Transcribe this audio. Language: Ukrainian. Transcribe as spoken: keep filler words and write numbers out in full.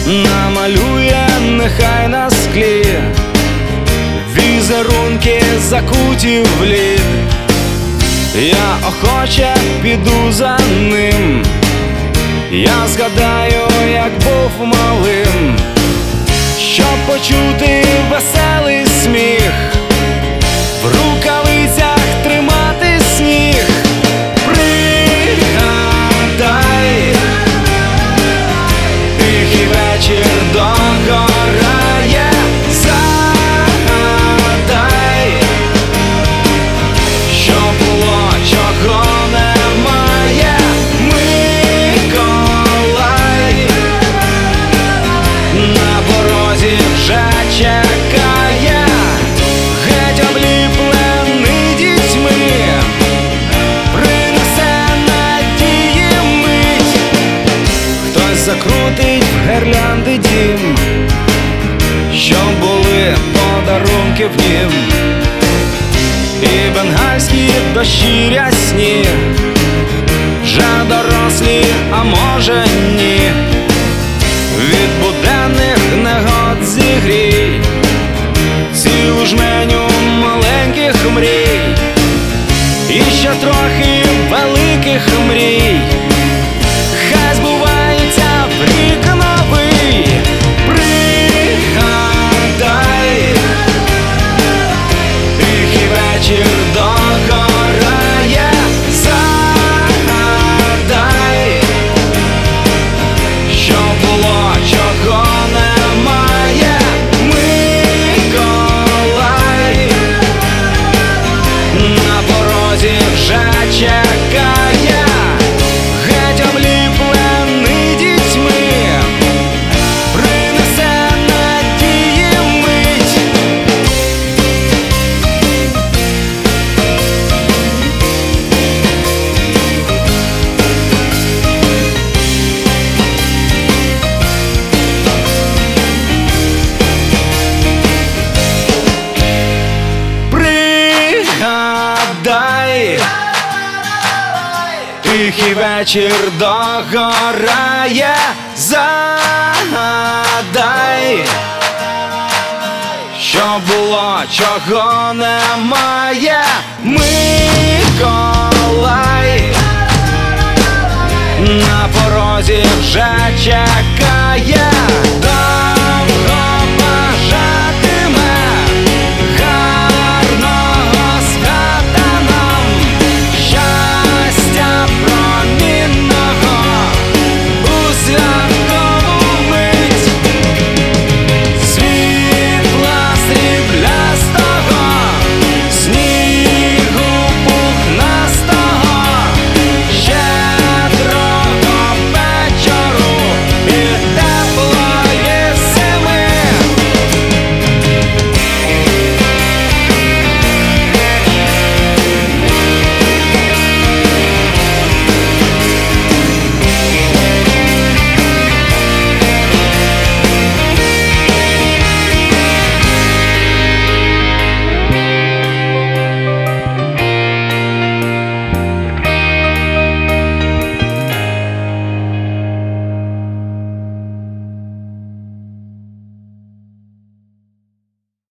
намалює нехай на склі візерунки закуті в лід. Я охоче піду за ним, я згадаю, як був малим, щоб почути веселий сміх, в рукавицях тримати сніг. Пригадай, тихий вечір догорає, загадай, що було, чого немає. Миколай на порозі вже чекає, геть обліплений дітьми, принесе надії мить. Хтось закрутить в гірлянди дім, щоб були подарунки в нім, і бенгальські дощі рясні, вже дорослі, а може ні. Від буденних негод зігрій цілу жменю маленьких мрій, і ще трохи великих мрій. Хай збуваються в рік новий. Пригадай, тихий вечір догорає, загадай, що було, чого немає. Миколай на порозі вже чекає, геть обліплений дітьми, принесе надії мить. Пригадай, тихий вечір догорає, загадай, що було, чого немає. Миколай на порозі вже чекає,